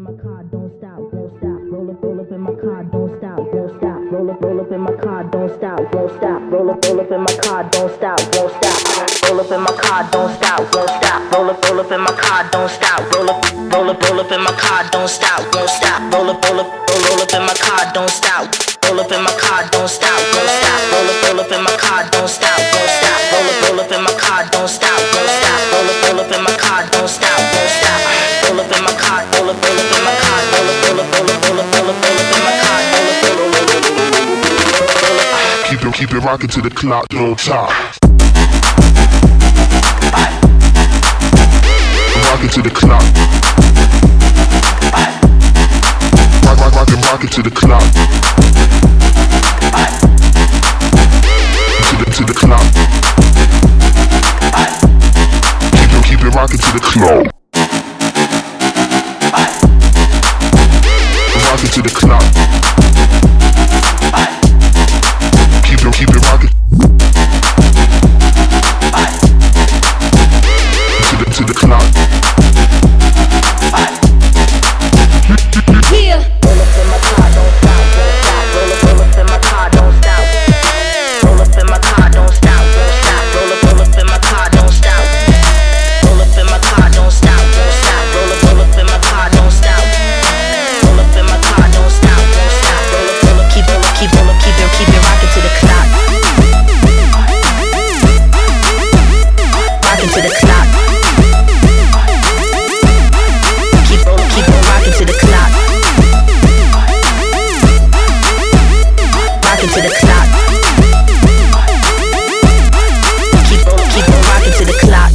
in my car, don't stop, won't stop. Roll up in my car, don't stop, won't stop. Roll up in my car, don't stop, won't stop. Roll up in my car, don't stop, won't stop. Roll up in my car, don't stop, won't stop. Roll up in my car, don't stop. Roll up in my car, don't stop, won't stop. Roll up in my car, don't stop. Roll up in my car, don't stop, won't stop. Roll up in my car, don't stop, won't stop. Roll up in my car, don't stop, won't stop. Roll up in my car, don't stop, won't stop. Roll up in my car, roll up in my car, roll up in my car. Keep it rockin' to the clock don't top. Rockin' to the clock. Rockin' to the clock. To the clock. Keep it rockin' to the clock. Rockin' to the clock. Keep it rockin'. To the clock. Yeah. Roll up in my car, don't stop, won't stop. Roll up in my car, don't stop. Roll up in my car, don't stop, won't stop. Roll up in my car, don't stop. Roll up in my car, don't stop, won't stop. Roll up in my car, don't stop. Roll up in my car, don't stop, won't stop. Roll up, keep it rockin' to the clock. Rockin' to the clock. Keep on rockin' to the clock. Rockin' to the clock. Keep on rockin' to the clock.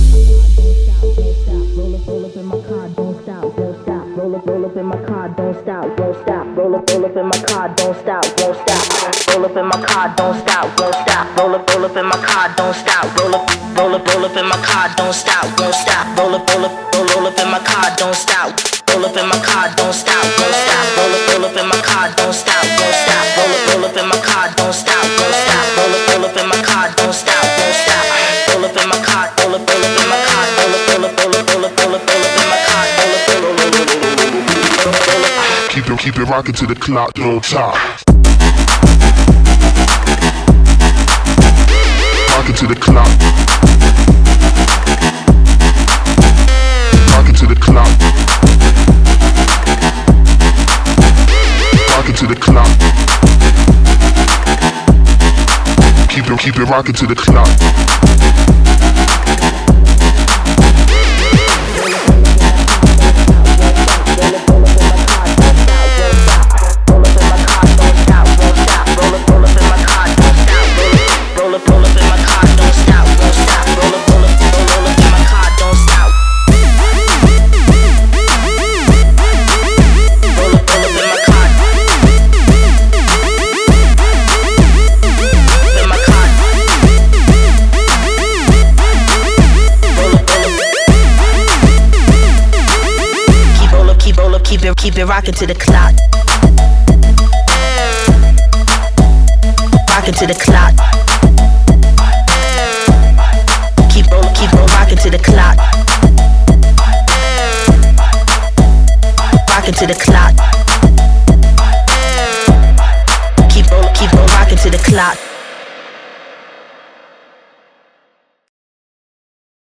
Roll up in my car, don't stop, won't stop. Roll up in my car, don't stop, won't stop. Roll up in my car, don't stop, won't stop. Roll up in my car, don't stop, won't stop. Roll up in my car, don't stop. Roll up in my car, don't stop, won't stop. Roll up in my car, don't stop. Roll up in my car, don't stop, won't stop. Roll up in my car, don't stop, won't stop. Roll up in my car, don't stop, won't stop. Roll up in my car, don't stop, won't stop. Roll up in my car, roll up in my car, roll up in my car. Keep it rockin' to the clock don't top. Rockin' to the clock. Rockin' to the clock. Rockin' to the clock. Keep it rockin' to the clock. Keep it rockin' to the clock. Rockin' to the clock. Keep on rockin' to the clock. Rockin' to the clock. Keep on rockin' to the clock.